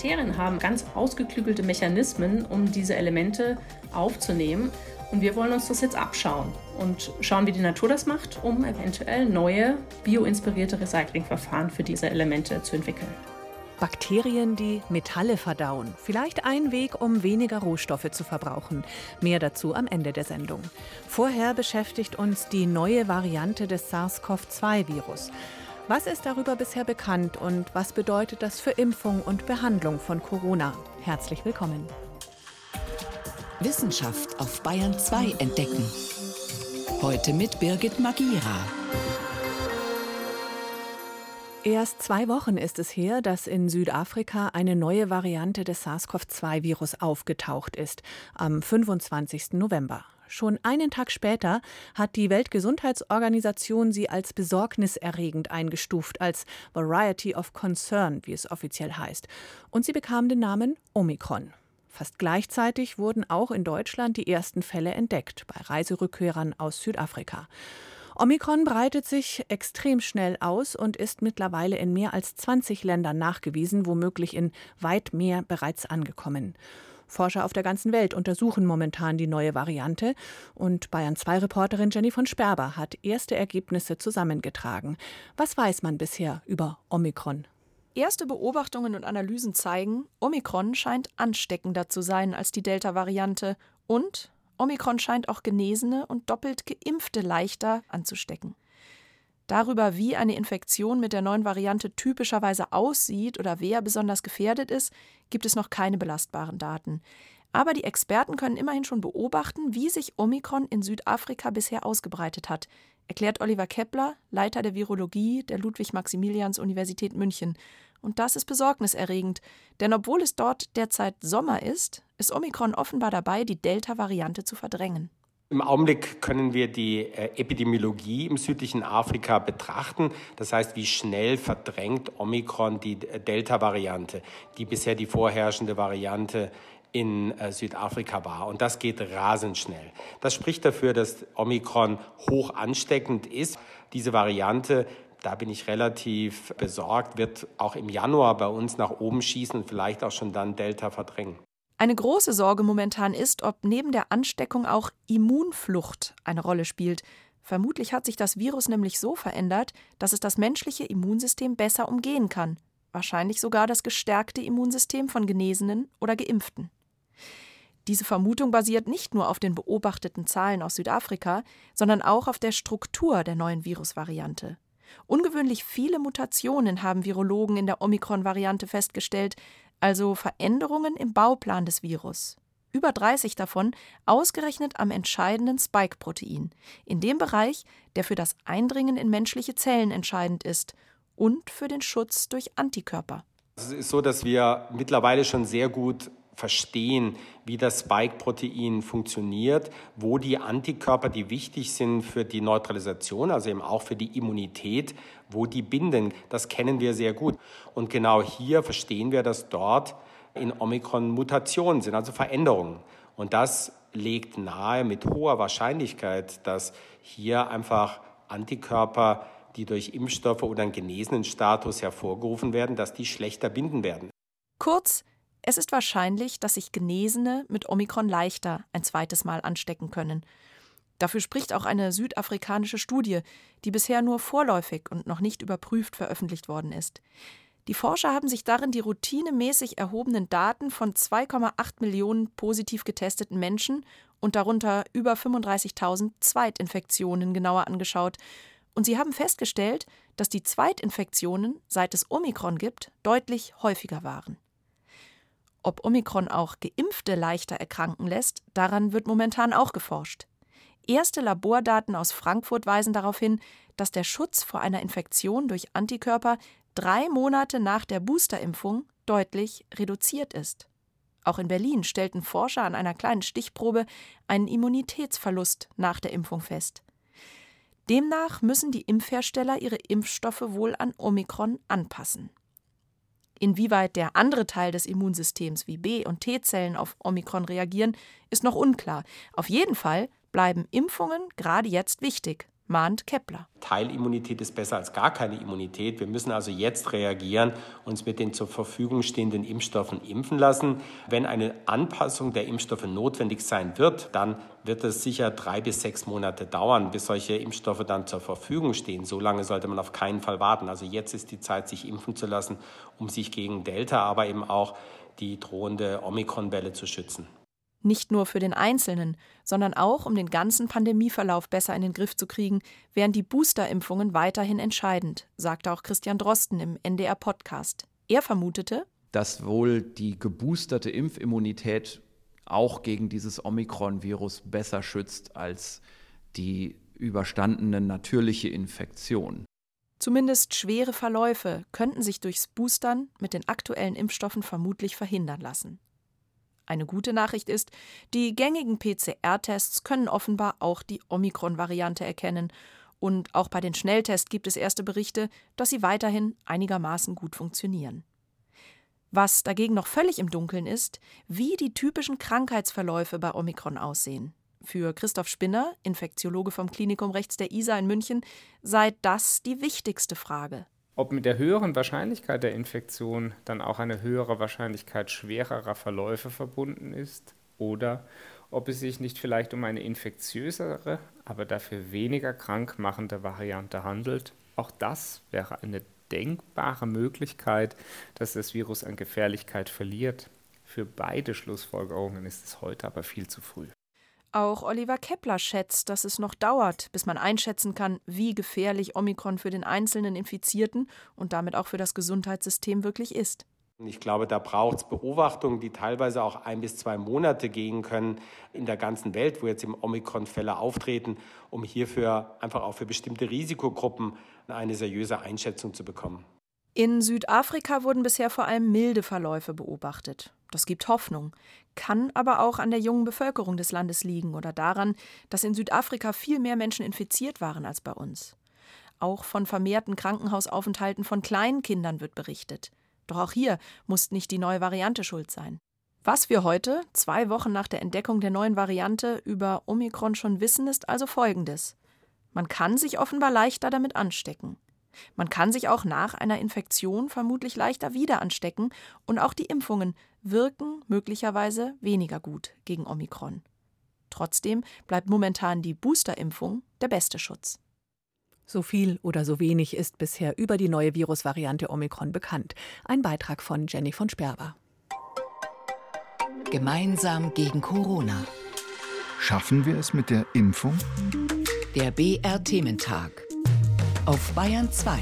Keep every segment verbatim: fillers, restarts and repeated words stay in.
Bakterien haben ganz ausgeklügelte Mechanismen, um diese Elemente aufzunehmen. Und wir wollen uns das jetzt abschauen und schauen, wie die Natur das macht, um eventuell neue bioinspirierte Recyclingverfahren für diese Elemente zu entwickeln. Bakterien, die Metalle verdauen. Vielleicht ein Weg, um weniger Rohstoffe zu verbrauchen. Mehr dazu am Ende der Sendung. Vorher beschäftigt uns die neue Variante des SARS-C o V zwei Virus. Was ist darüber bisher bekannt und was bedeutet das für Impfung und Behandlung von Corona? Herzlich willkommen. Wissenschaft auf Bayern zwei entdecken. Heute mit Birgit Magira. Erst zwei Wochen ist es her, dass in Südafrika eine neue Variante des SARS-C o V zwei Virus aufgetaucht ist, am fünfundzwanzigsten November. Schon einen Tag später hat die Weltgesundheitsorganisation sie als besorgniserregend eingestuft, als Variety of Concern, wie es offiziell heißt. Und sie bekam den Namen Omikron. Fast gleichzeitig wurden auch in Deutschland die ersten Fälle entdeckt, bei Reiserückkehrern aus Südafrika. Omikron breitet sich extrem schnell aus und ist mittlerweile in mehr als zwanzig Ländern nachgewiesen, womöglich in weit mehr bereits angekommen. Forscher auf der ganzen Welt untersuchen momentan die neue Variante und Bayern zwei Reporterin Jenny von Sperber hat erste Ergebnisse zusammengetragen. Was weiß man bisher über Omikron? Erste Beobachtungen und Analysen zeigen, Omikron scheint ansteckender zu sein als die Delta-Variante und Omikron scheint auch Genesene und doppelt Geimpfte leichter anzustecken. Darüber, wie eine Infektion mit der neuen Variante typischerweise aussieht oder wer besonders gefährdet ist, gibt es noch keine belastbaren Daten. Aber die Experten können immerhin schon beobachten, wie sich Omikron in Südafrika bisher ausgebreitet hat, erklärt Oliver Kepler, Leiter der Virologie der Ludwig-Maximilians-Universität München. Und das ist besorgniserregend, denn obwohl es dort derzeit Sommer ist, ist Omikron offenbar dabei, die Delta-Variante zu verdrängen. Im Augenblick können wir die äh, Epidemiologie im südlichen Afrika betrachten. Das heißt, wie schnell verdrängt Omikron die äh, Delta-Variante, die bisher die vorherrschende Variante in äh, Südafrika war. Und das geht rasend schnell. Das spricht dafür, dass Omikron hoch ansteckend ist. Diese Variante, da bin ich relativ besorgt, wird auch im Januar bei uns nach oben schießen und vielleicht auch schon dann Delta verdrängen. Eine große Sorge momentan ist, ob neben der Ansteckung auch Immunflucht eine Rolle spielt. Vermutlich hat sich das Virus nämlich so verändert, dass es das menschliche Immunsystem besser umgehen kann. Wahrscheinlich sogar das gestärkte Immunsystem von Genesenen oder Geimpften. Diese Vermutung basiert nicht nur auf den beobachteten Zahlen aus Südafrika, sondern auch auf der Struktur der neuen Virusvariante. Ungewöhnlich viele Mutationen haben Virologen in der Omikron-Variante festgestellt, also Veränderungen im Bauplan des Virus. Über dreißig davon ausgerechnet am entscheidenden Spike-Protein, in dem Bereich, der für das Eindringen in menschliche Zellen entscheidend ist und für den Schutz durch Antikörper. Es ist so, dass wir mittlerweile schon sehr gut verstehen, wie das Spike-Protein funktioniert, wo die Antikörper, die wichtig sind für die Neutralisation, also eben auch für die Immunität, wo die binden. Das kennen wir sehr gut. Und genau hier verstehen wir, dass dort in Omikron Mutationen sind, also Veränderungen. Und das legt nahe mit hoher Wahrscheinlichkeit, dass hier einfach Antikörper, die durch Impfstoffe oder einen genesenen Status hervorgerufen werden, dass die schlechter binden werden. Kurz, es ist wahrscheinlich, dass sich Genesene mit Omikron leichter ein zweites Mal anstecken können. Dafür spricht auch eine südafrikanische Studie, die bisher nur vorläufig und noch nicht überprüft veröffentlicht worden ist. Die Forscher haben sich darin die routinemäßig erhobenen Daten von zwei Komma acht Millionen positiv getesteten Menschen und darunter über fünfunddreißigtausend Zweitinfektionen genauer angeschaut. Und sie haben festgestellt, dass die Zweitinfektionen, seit es Omikron gibt, deutlich häufiger waren. Ob Omikron auch Geimpfte leichter erkranken lässt, daran wird momentan auch geforscht. Erste Labordaten aus Frankfurt weisen darauf hin, dass der Schutz vor einer Infektion durch Antikörper drei Monate nach der Boosterimpfung deutlich reduziert ist. Auch in Berlin stellten Forscher an einer kleinen Stichprobe einen Immunitätsverlust nach der Impfung fest. Demnach müssen die Impfhersteller ihre Impfstoffe wohl an Omikron anpassen. Inwieweit der andere Teil des Immunsystems wie B- und T-Zellen auf Omikron reagieren, ist noch unklar. Auf jeden Fall bleiben Impfungen gerade jetzt wichtig, mahnt Kepler. Teilimmunität ist besser als gar keine Immunität. Wir müssen also jetzt reagieren, uns mit den zur Verfügung stehenden Impfstoffen impfen lassen. Wenn eine Anpassung der Impfstoffe notwendig sein wird, dann wird es sicher drei bis sechs Monate dauern, bis solche Impfstoffe dann zur Verfügung stehen. So lange sollte man auf keinen Fall warten. Also jetzt ist die Zeit, sich impfen zu lassen, um sich gegen Delta, aber eben auch die drohende Omikron-Welle zu schützen. Nicht nur für den Einzelnen, sondern auch, um den ganzen Pandemieverlauf besser in den Griff zu kriegen, wären die Boosterimpfungen weiterhin entscheidend, sagte auch Christian Drosten im N D R-Podcast. Er vermutete, dass wohl die geboosterte Impfimmunität auch gegen dieses Omikron-Virus besser schützt als die überstandene natürliche Infektion. Zumindest schwere Verläufe könnten sich durchs Boostern mit den aktuellen Impfstoffen vermutlich verhindern lassen. Eine gute Nachricht ist, die gängigen P C R-Tests können offenbar auch die Omikron-Variante erkennen. Und auch bei den Schnelltests gibt es erste Berichte, dass sie weiterhin einigermaßen gut funktionieren. Was dagegen noch völlig im Dunkeln ist, wie die typischen Krankheitsverläufe bei Omikron aussehen. Für Christoph Spinner, Infektiologe vom Klinikum rechts der Isar in München, sei das die wichtigste Frage. Ob mit der höheren Wahrscheinlichkeit der Infektion dann auch eine höhere Wahrscheinlichkeit schwererer Verläufe verbunden ist oder ob es sich nicht vielleicht um eine infektiösere, aber dafür weniger krankmachende Variante handelt, auch das wäre eine denkbare Möglichkeit, dass das Virus an Gefährlichkeit verliert. Für beide Schlussfolgerungen ist es heute aber viel zu früh. Auch Oliver Kepler schätzt, dass es noch dauert, bis man einschätzen kann, wie gefährlich Omikron für den einzelnen Infizierten und damit auch für das Gesundheitssystem wirklich ist. Ich glaube, da braucht es Beobachtungen, die teilweise auch ein bis zwei Monate gehen können in der ganzen Welt, wo jetzt im Omikron-Fälle auftreten, um hierfür einfach auch für bestimmte Risikogruppen eine seriöse Einschätzung zu bekommen. In Südafrika wurden bisher vor allem milde Verläufe beobachtet. Das gibt Hoffnung, kann aber auch an der jungen Bevölkerung des Landes liegen oder daran, dass in Südafrika viel mehr Menschen infiziert waren als bei uns. Auch von vermehrten Krankenhausaufenthalten von kleinen Kindern wird berichtet. Doch auch hier muss nicht die neue Variante schuld sein. Was wir heute, zwei Wochen nach der Entdeckung der neuen Variante, über Omikron schon wissen, ist also Folgendes. Man kann sich offenbar leichter damit anstecken. Man kann sich auch nach einer Infektion vermutlich leichter wieder anstecken und auch die Impfungen wirken möglicherweise weniger gut gegen Omikron. Trotzdem bleibt momentan die Boosterimpfung der beste Schutz. So viel oder so wenig ist bisher über die neue Virusvariante Omikron bekannt. Ein Beitrag von Jenny von Sperber. Gemeinsam gegen Corona. Schaffen wir es mit der Impfung? Der B R-Thementag. Auf Bayern zwei.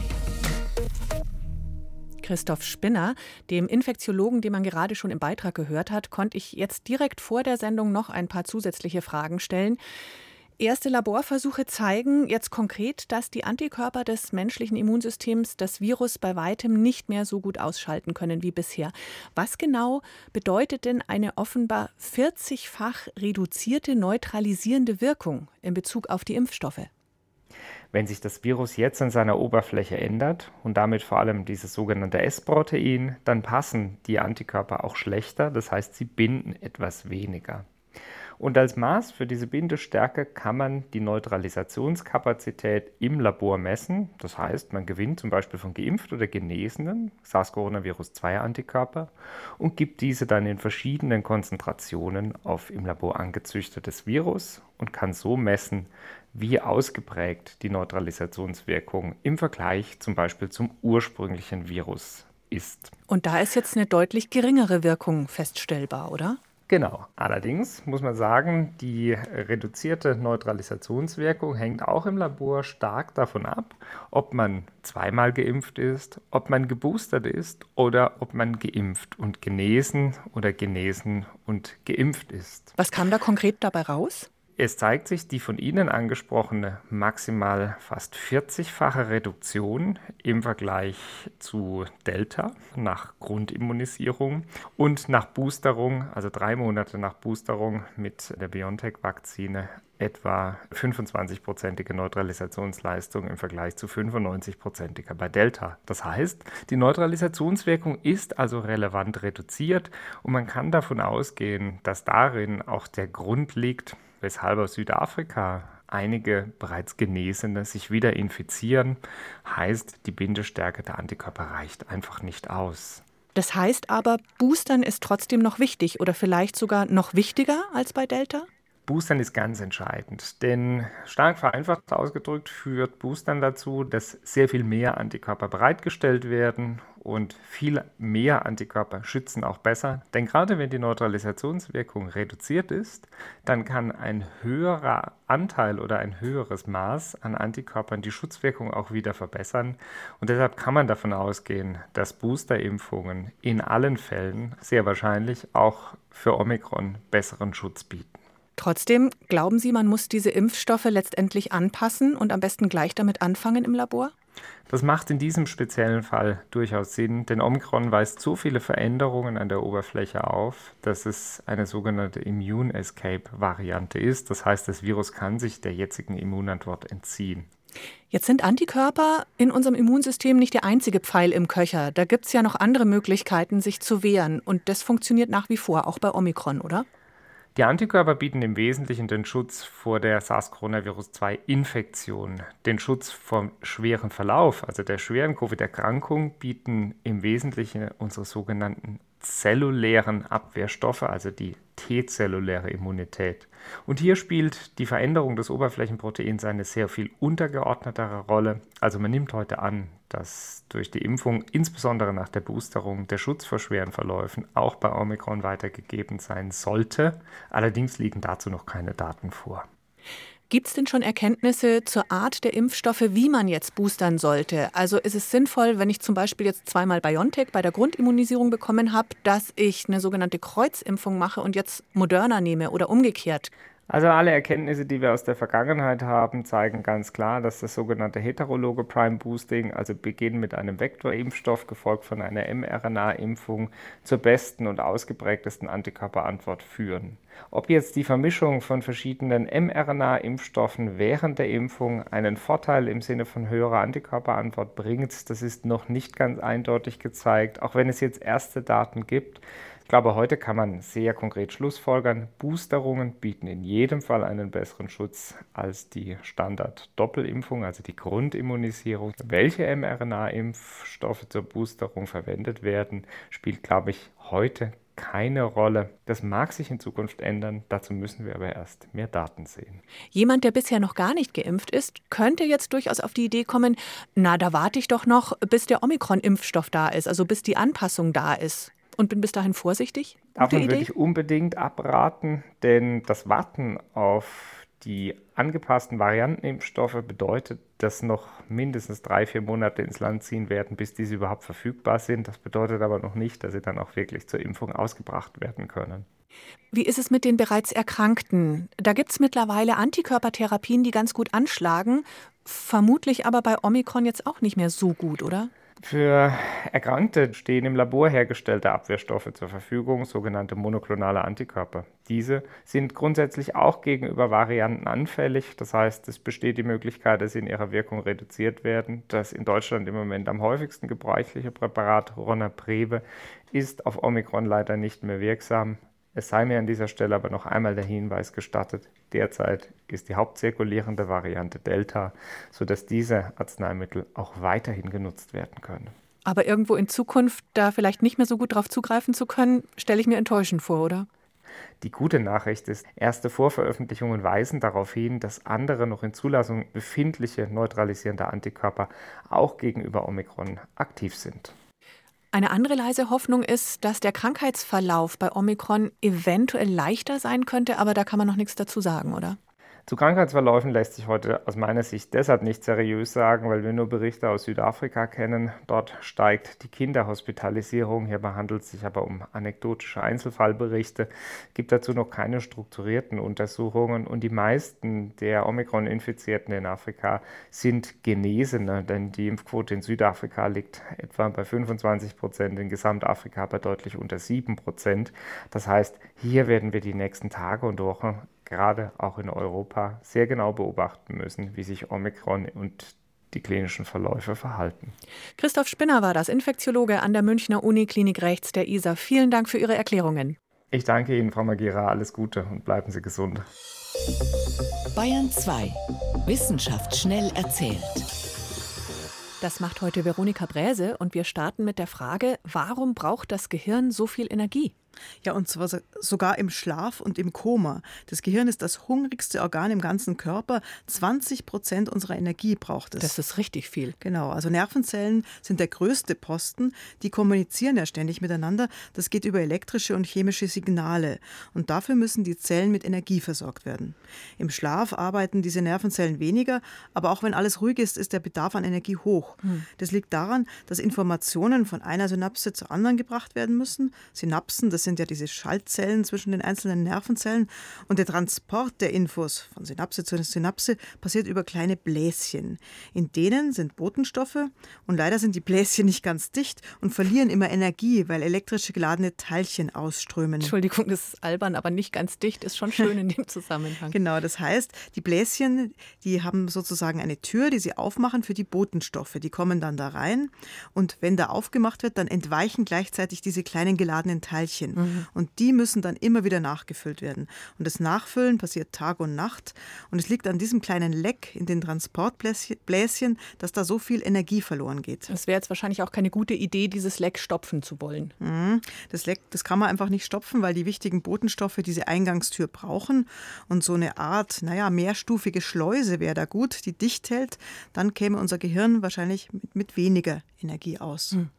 Christoph Spinner, dem Infektiologen, den man gerade schon im Beitrag gehört hat, konnte ich jetzt direkt vor der Sendung noch ein paar zusätzliche Fragen stellen. Erste Laborversuche zeigen jetzt konkret, dass die Antikörper des menschlichen Immunsystems das Virus bei weitem nicht mehr so gut ausschalten können wie bisher. Was genau bedeutet denn eine offenbar vierzigfach reduzierte neutralisierende Wirkung in Bezug auf die Impfstoffe? Wenn sich das Virus jetzt an seiner Oberfläche ändert und damit vor allem dieses sogenannte S-Protein, dann passen die Antikörper auch schlechter, das heißt, sie binden etwas weniger. Und als Maß für diese Bindestärke kann man die Neutralisationskapazität im Labor messen. Das heißt, man gewinnt zum Beispiel von geimpft oder genesenen SARS-Coronavirus zwei Antikörper und gibt diese dann in verschiedenen Konzentrationen auf im Labor angezüchtetes Virus und kann so messen, wie ausgeprägt die Neutralisationswirkung im Vergleich zum Beispiel zum ursprünglichen Virus ist. Und da ist jetzt eine deutlich geringere Wirkung feststellbar, oder? Genau. Allerdings muss man sagen, die reduzierte Neutralisationswirkung hängt auch im Labor stark davon ab, ob man zweimal geimpft ist, ob man geboostert ist oder ob man geimpft und genesen oder genesen und geimpft ist. Was kam da konkret dabei raus? Es zeigt sich die von Ihnen angesprochene maximal fast vierzigfache Reduktion im Vergleich zu Delta nach Grundimmunisierung und nach Boosterung, also drei Monate nach Boosterung mit der BioNTech-Vakzine, etwa fünfundzwanzig-prozentige Neutralisationsleistung im Vergleich zu fünfundneunzig-prozentiger bei Delta. Das heißt, die Neutralisationswirkung ist also relevant reduziert und man kann davon ausgehen, dass darin auch der Grund liegt, weshalb aus Südafrika einige bereits Genesene sich wieder infizieren. Heißt, die Bindestärke der Antikörper reicht einfach nicht aus. Das heißt aber, Boostern ist trotzdem noch wichtig oder vielleicht sogar noch wichtiger als bei Delta? Boostern ist ganz entscheidend, denn stark vereinfacht ausgedrückt führt Boostern dazu, dass sehr viel mehr Antikörper bereitgestellt werden und viel mehr Antikörper schützen auch besser. Denn gerade wenn die Neutralisationswirkung reduziert ist, dann kann ein höherer Anteil oder ein höheres Maß an Antikörpern die Schutzwirkung auch wieder verbessern. Und deshalb kann man davon ausgehen, dass Boosterimpfungen in allen Fällen sehr wahrscheinlich auch für Omikron besseren Schutz bieten. Trotzdem, glauben Sie, man muss diese Impfstoffe letztendlich anpassen und am besten gleich damit anfangen im Labor? Das macht in diesem speziellen Fall durchaus Sinn, denn Omikron weist so viele Veränderungen an der Oberfläche auf, dass es eine sogenannte Immune Escape-Variante ist. Das heißt, das Virus kann sich der jetzigen Immunantwort entziehen. Jetzt sind Antikörper in unserem Immunsystem nicht der einzige Pfeil im Köcher. Da gibt es ja noch andere Möglichkeiten, sich zu wehren. Und das funktioniert nach wie vor, auch bei Omikron, oder? Die Antikörper bieten im Wesentlichen den Schutz vor der SARS-Coronavirus zwei Infektion. Den Schutz vor schweren Verlauf, also der schweren Covid-Erkrankung, bieten im Wesentlichen unsere sogenannten zellulären Abwehrstoffe, also die T-zelluläre Immunität. Und hier spielt die Veränderung des Oberflächenproteins eine sehr viel untergeordnetere Rolle. Also man nimmt heute an, dass durch die Impfung, insbesondere nach der Boosterung, der Schutz vor schweren Verläufen auch bei Omikron weitergegeben sein sollte. Allerdings liegen dazu noch keine Daten vor. Gibt es denn schon Erkenntnisse zur Art der Impfstoffe, wie man jetzt boostern sollte? Also ist es sinnvoll, wenn ich zum Beispiel jetzt zweimal BioNTech bei der Grundimmunisierung bekommen habe, dass ich eine sogenannte Kreuzimpfung mache und jetzt Moderna nehme oder umgekehrt? Also alle Erkenntnisse, die wir aus der Vergangenheit haben, zeigen ganz klar, dass das sogenannte heterologe Prime Boosting, also Beginn mit einem Vektorimpfstoff, gefolgt von einer mRNA-Impfung, zur besten und ausgeprägtesten Antikörperantwort führen. Ob jetzt die Vermischung von verschiedenen mRNA-Impfstoffen während der Impfung einen Vorteil im Sinne von höherer Antikörperantwort bringt, das ist noch nicht ganz eindeutig gezeigt, auch wenn es jetzt erste Daten gibt. Ich glaube, heute kann man sehr konkret schlussfolgern, Boosterungen bieten in jedem Fall einen besseren Schutz als die Standard-Doppelimpfung, also die Grundimmunisierung. Welche mRNA-Impfstoffe zur Boosterung verwendet werden, spielt, glaube ich, heute keine Rolle. Das mag sich in Zukunft ändern, dazu müssen wir aber erst mehr Daten sehen. Jemand, der bisher noch gar nicht geimpft ist, könnte jetzt durchaus auf die Idee kommen, na, da warte ich doch noch, bis der Omikron-Impfstoff da ist, also bis die Anpassung da ist. Und bin bis dahin vorsichtig? Davon würde ich unbedingt abraten, denn das Warten auf die angepassten Variantenimpfstoffe bedeutet, dass noch mindestens drei, vier Monate ins Land ziehen werden, bis diese überhaupt verfügbar sind. Das bedeutet aber noch nicht, dass sie dann auch wirklich zur Impfung ausgebracht werden können. Wie ist es mit den bereits Erkrankten? Da gibt es mittlerweile Antikörpertherapien, die ganz gut anschlagen, vermutlich aber bei Omikron jetzt auch nicht mehr so gut, oder? Für Erkrankte stehen im Labor hergestellte Abwehrstoffe zur Verfügung, sogenannte monoklonale Antikörper. Diese sind grundsätzlich auch gegenüber Varianten anfällig. Das heißt, es besteht die Möglichkeit, dass sie in ihrer Wirkung reduziert werden. Das in Deutschland im Moment am häufigsten gebräuchliche Präparat, Ronapreve, ist auf Omikron leider nicht mehr wirksam. Es sei mir an dieser Stelle aber noch einmal der Hinweis gestattet, derzeit ist die hauptzirkulierende Variante Delta, sodass diese Arzneimittel auch weiterhin genutzt werden können. Aber irgendwo in Zukunft da vielleicht nicht mehr so gut drauf zugreifen zu können, stelle ich mir enttäuschend vor, oder? Die gute Nachricht ist, erste Vorveröffentlichungen weisen darauf hin, dass andere noch in Zulassung befindliche neutralisierende Antikörper auch gegenüber Omikron aktiv sind. Eine andere leise Hoffnung ist, dass der Krankheitsverlauf bei Omikron eventuell leichter sein könnte, aber da kann man noch nichts dazu sagen, oder? Zu Krankheitsverläufen lässt sich heute aus meiner Sicht deshalb nicht seriös sagen, weil wir nur Berichte aus Südafrika kennen. Dort steigt die Kinderhospitalisierung. Hierbei handelt es sich aber um anekdotische Einzelfallberichte. Es gibt dazu noch keine strukturierten Untersuchungen. Und die meisten der Omikron-Infizierten in Afrika sind Genesene, denn die Impfquote in Südafrika liegt etwa bei fünfundzwanzig Prozent, in Gesamtafrika bei deutlich unter sieben Prozent. Das heißt, hier werden wir die nächsten Tage und Wochen gerade auch in Europa sehr genau beobachten müssen, wie sich Omikron und die klinischen Verläufe verhalten. Christoph Spinner war das, Infektiologe an der Münchner Uniklinik rechts der I S A. Vielen Dank für Ihre Erklärungen. Ich danke Ihnen, Frau Magira. Alles Gute und bleiben Sie gesund. Bayern zwei. Wissenschaft schnell erzählt. Das macht heute Veronika Bräse und wir starten mit der Frage, warum braucht das Gehirn so viel Energie? Ja, und zwar sogar im Schlaf und im Koma. Das Gehirn ist das hungrigste Organ im ganzen Körper. zwanzig Prozent unserer Energie braucht es. Das ist richtig viel. Genau, also Nervenzellen sind der größte Posten. Die kommunizieren ja ständig miteinander. Das geht über elektrische und chemische Signale. Und dafür müssen die Zellen mit Energie versorgt werden. Im Schlaf arbeiten diese Nervenzellen weniger, aber auch wenn alles ruhig ist, ist der Bedarf an Energie hoch. Hm. Das liegt daran, dass Informationen von einer Synapse zur anderen gebracht werden müssen. Synapsen, das sind ja diese Schaltzellen zwischen den einzelnen Nervenzellen. Und der Transport der Infos von Synapse zu Synapse passiert über kleine Bläschen. In denen sind Botenstoffe und leider sind die Bläschen nicht ganz dicht und verlieren immer Energie, weil elektrisch geladene Teilchen ausströmen. Entschuldigung, das ist albern, aber nicht ganz dicht ist schon schön in dem Zusammenhang. Genau, das heißt, die Bläschen, die haben sozusagen eine Tür, die sie aufmachen für die Botenstoffe. Die kommen dann da rein und wenn da aufgemacht wird, dann entweichen gleichzeitig diese kleinen geladenen Teilchen. Mhm. Und die müssen dann immer wieder nachgefüllt werden. Und das Nachfüllen passiert Tag und Nacht. Und es liegt an diesem kleinen Leck in den Transportbläschen, dass da so viel Energie verloren geht. Es wäre jetzt wahrscheinlich auch keine gute Idee, dieses Leck stopfen zu wollen. Mhm. Das Leck, das kann man einfach nicht stopfen, weil die wichtigen Botenstoffe diese Eingangstür brauchen. Und so eine Art, naja, mehrstufige Schleuse wäre da gut, die dicht hält. Dann käme unser Gehirn wahrscheinlich mit, mit weniger Energie aus. Mhm.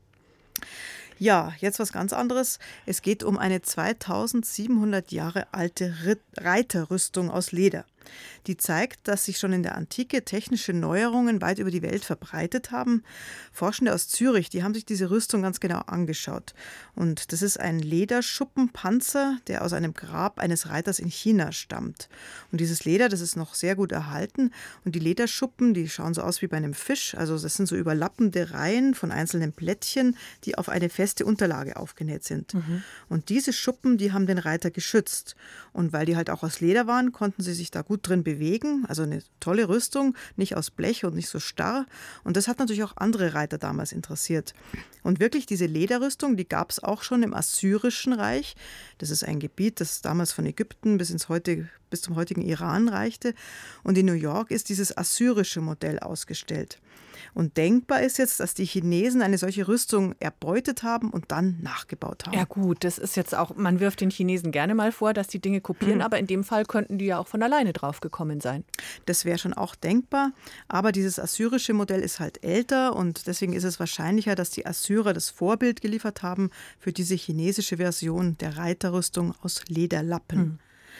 Ja, jetzt was ganz anderes. Es geht um eine zweitausendsiebenhundert Jahre alte Reiterrüstung aus Leder. Die zeigt, dass sich schon in der Antike technische Neuerungen weit über die Welt verbreitet haben. Forschende aus Zürich, die haben sich diese Rüstung ganz genau angeschaut. Und das ist ein Lederschuppenpanzer, der aus einem Grab eines Reiters in China stammt. Und dieses Leder, das ist noch sehr gut erhalten. Und die Lederschuppen, die schauen so aus wie bei einem Fisch. Also das sind so überlappende Reihen von einzelnen Plättchen, die auf eine feste Unterlage aufgenäht sind. Mhm. Und diese Schuppen, die haben den Reiter geschützt. Und weil die halt auch aus Leder waren, konnten sie sich da gut drin bewegen, also eine tolle Rüstung, nicht aus Blech und nicht so starr. Und das hat natürlich auch andere Reiter damals interessiert. Und wirklich diese Lederrüstung, die gab es auch schon im Assyrischen Reich. Das ist ein Gebiet, das damals von Ägypten bis ins heute, bis zum heutigen Iran reichte. Und in New York ist dieses assyrische Modell ausgestellt. Und denkbar ist jetzt, dass die Chinesen eine solche Rüstung erbeutet haben und dann nachgebaut haben. Ja gut, das ist jetzt auch, man wirft den Chinesen gerne mal vor, dass die Dinge kopieren, mhm. aber in dem Fall könnten die ja auch von alleine drauf gekommen sein. Das wäre schon auch denkbar, aber dieses assyrische Modell ist halt älter und deswegen ist es wahrscheinlicher, dass die Assyrer das Vorbild geliefert haben für diese chinesische Version der Reiterrüstung aus Lederlappen. Mhm.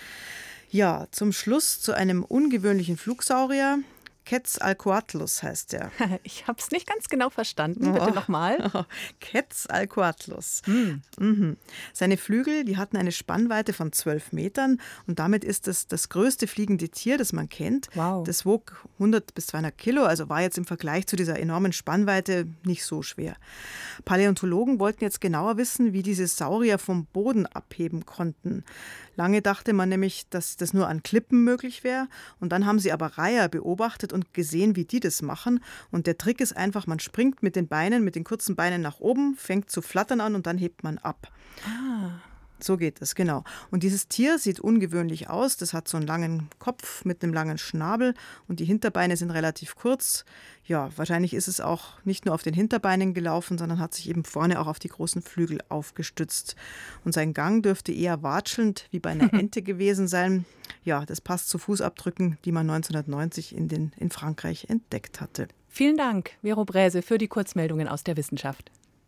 Ja, zum Schluss zu einem ungewöhnlichen Flugsaurier. Quetzalcoatlus heißt der. Ich habe es nicht ganz genau verstanden. Bitte oh. nochmal. Oh. Quetzalcoatlus. Mm. Mhm. Seine Flügel, die hatten eine Spannweite von zwölf Metern und damit ist es das größte fliegende Tier, das man kennt. Wow. Das wog hundert bis zweihundert Kilo, also war jetzt im Vergleich zu dieser enormen Spannweite nicht so schwer. Paläontologen wollten jetzt genauer wissen, wie diese Saurier vom Boden abheben konnten. Lange dachte man nämlich, dass das nur an Klippen möglich wäre. Und dann haben sie aber Reiher beobachtet und gesehen, wie die das machen. Und der Trick ist einfach, man springt mit den Beinen, mit den kurzen Beinen nach oben, fängt zu flattern an und dann hebt man ab. Ah. So geht es, genau. Und dieses Tier sieht ungewöhnlich aus. Das hat so einen langen Kopf mit einem langen Schnabel und die Hinterbeine sind relativ kurz. Ja, wahrscheinlich ist es auch nicht nur auf den Hinterbeinen gelaufen, sondern hat sich eben vorne auch auf die großen Flügel aufgestützt. Und sein Gang dürfte eher watschelnd wie bei einer Ente gewesen sein. Ja, das passt zu Fußabdrücken, die man neunzehnhundertneunzig in, den, in Frankreich entdeckt hatte. Vielen Dank, Vero Bräse, für die Kurzmeldungen aus der Wissenschaft.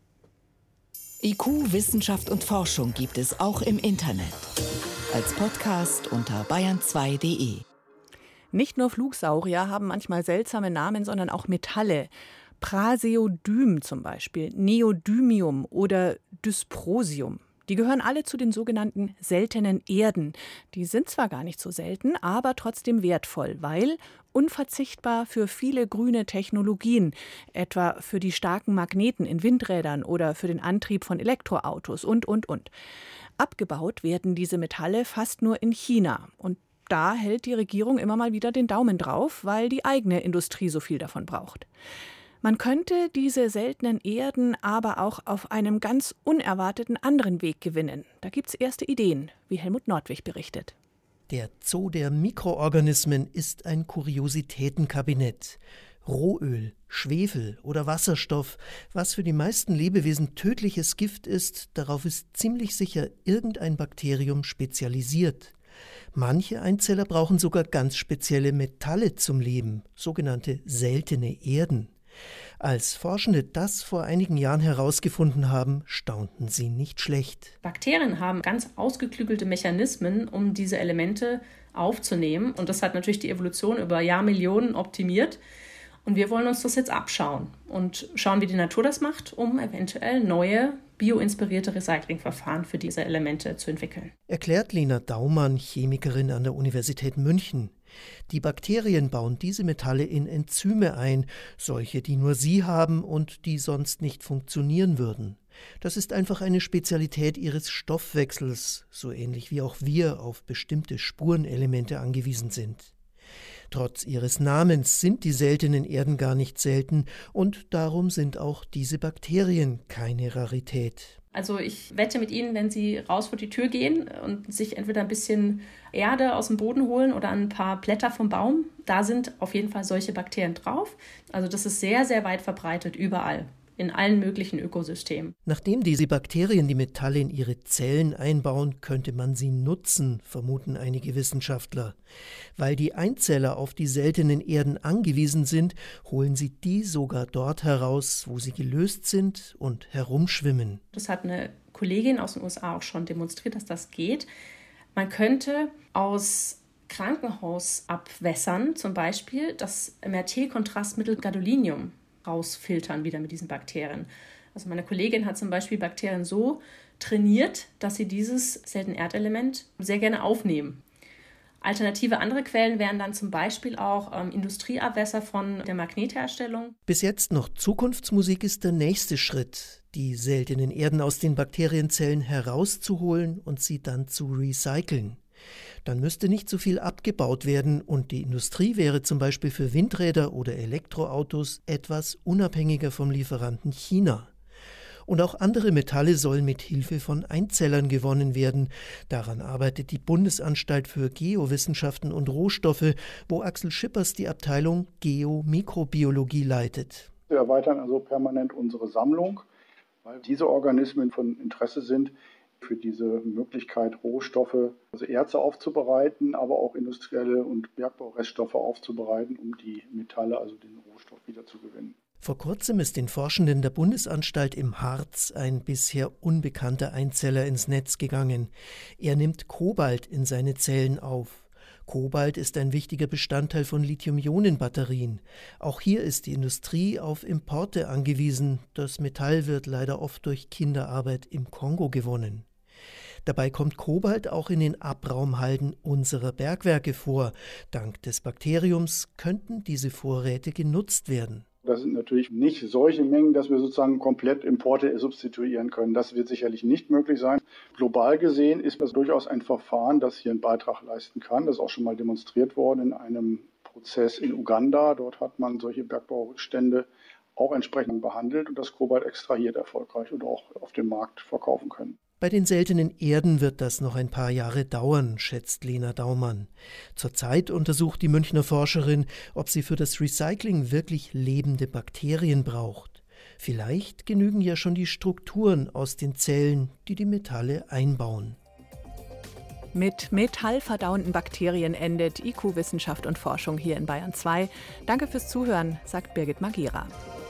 I Q, Wissenschaft und Forschung gibt es auch im Internet. Als Podcast unter bayern zwei punkt de. Nicht nur Flugsaurier haben manchmal seltsame Namen, sondern auch Metalle. Praseodym zum Beispiel, Neodymium oder Dysprosium. Die gehören alle zu den sogenannten seltenen Erden. Die sind zwar gar nicht so selten, aber trotzdem wertvoll, weil unverzichtbar für viele grüne Technologien, etwa für die starken Magneten in Windrädern oder für den Antrieb von Elektroautos und, und, und. Abgebaut werden diese Metalle fast nur in China. Und da hält die Regierung immer mal wieder den Daumen drauf, weil die eigene Industrie so viel davon braucht. Man könnte diese seltenen Erden aber auch auf einem ganz unerwarteten anderen Weg gewinnen. Da gibt es erste Ideen, wie Helmut Nordwig berichtet. Der Zoo der Mikroorganismen ist ein Kuriositätenkabinett. Rohöl, Schwefel oder Wasserstoff, was für die meisten Lebewesen tödliches Gift ist, darauf ist ziemlich sicher irgendein Bakterium spezialisiert. Manche Einzeller brauchen sogar ganz spezielle Metalle zum Leben, sogenannte seltene Erden. Als Forschende das vor einigen Jahren herausgefunden haben, staunten sie nicht schlecht. Bakterien haben ganz ausgeklügelte Mechanismen, um diese Elemente aufzunehmen. Und das hat natürlich die Evolution über Jahrmillionen optimiert. Und wir wollen uns das jetzt abschauen und schauen, wie die Natur das macht, um eventuell neue bioinspirierte Recyclingverfahren für diese Elemente zu entwickeln. Erklärt Lena Daumann, Chemikerin an der Universität München. Die Bakterien bauen diese Metalle in Enzyme ein, solche, die nur sie haben und die sonst nicht funktionieren würden. Das ist einfach eine Spezialität ihres Stoffwechsels, so ähnlich wie auch wir auf bestimmte Spurenelemente angewiesen sind. Trotz ihres Namens sind die seltenen Erden gar nicht selten und darum sind auch diese Bakterien keine Rarität. Also ich wette mit Ihnen, wenn Sie raus vor die Tür gehen und sich entweder ein bisschen Erde aus dem Boden holen oder ein paar Blätter vom Baum, da sind auf jeden Fall solche Bakterien drauf. Also das ist sehr, sehr weit verbreitet überall. In allen möglichen Ökosystemen. Nachdem diese Bakterien die Metalle in ihre Zellen einbauen, könnte man sie nutzen, vermuten einige Wissenschaftler. Weil die Einzeller auf die seltenen Erden angewiesen sind, holen sie die sogar dort heraus, wo sie gelöst sind und herumschwimmen. Das hat eine Kollegin aus den U S A auch schon demonstriert, dass das geht. Man könnte aus Krankenhausabwässern zum Beispiel das M R T-Kontrastmittel Gadolinium rausfiltern wieder mit diesen Bakterien. Also meine Kollegin hat zum Beispiel Bakterien so trainiert, dass sie dieses seltene Erdelement sehr gerne aufnehmen. Alternative andere Quellen wären dann zum Beispiel auch ähm, Industrieabwässer von der Magnetherstellung. Bis jetzt noch Zukunftsmusik ist der nächste Schritt, die seltenen Erden aus den Bakterienzellen herauszuholen und sie dann zu recyceln. Dann müsste nicht so viel abgebaut werden und die Industrie wäre zum Beispiel für Windräder oder Elektroautos etwas unabhängiger vom Lieferanten China. Und auch andere Metalle sollen mit Hilfe von Einzellern gewonnen werden. Daran arbeitet die Bundesanstalt für Geowissenschaften und Rohstoffe, wo Axel Schippers die Abteilung Geomikrobiologie leitet. Wir erweitern also permanent unsere Sammlung, weil diese Organismen von Interesse sind für diese Möglichkeit, Rohstoffe, also Erze aufzubereiten, aber auch industrielle und Bergbaureststoffe aufzubereiten, um die Metalle, also den Rohstoff, wieder zu gewinnen. Vor kurzem ist den Forschenden der Bundesanstalt im Harz ein bisher unbekannter Einzeller ins Netz gegangen. Er nimmt Kobalt in seine Zellen auf. Kobalt ist ein wichtiger Bestandteil von Lithium-Ionen-Batterien. Auch hier ist die Industrie auf Importe angewiesen. Das Metall wird leider oft durch Kinderarbeit im Kongo gewonnen. Dabei kommt Kobalt auch in den Abraumhalden unserer Bergwerke vor. Dank des Bakteriums könnten diese Vorräte genutzt werden. Das sind natürlich nicht solche Mengen, dass wir sozusagen komplett Importe substituieren können. Das wird sicherlich nicht möglich sein. Global gesehen ist das durchaus ein Verfahren, das hier einen Beitrag leisten kann. Das ist auch schon mal demonstriert worden in einem Prozess in Uganda. Dort hat man solche Bergbaurückstände auch entsprechend behandelt und das Kobalt extrahiert erfolgreich und auch auf dem Markt verkaufen können. Bei den seltenen Erden wird das noch ein paar Jahre dauern, schätzt Lena Daumann. Zurzeit untersucht die Münchner Forscherin, ob sie für das Recycling wirklich lebende Bakterien braucht. Vielleicht genügen ja schon die Strukturen aus den Zellen, die die Metalle einbauen. Mit metallverdauenden Bakterien endet I Q Wissenschaft und Forschung hier in Bayern zwei. Danke fürs Zuhören, sagt Birgit Magira.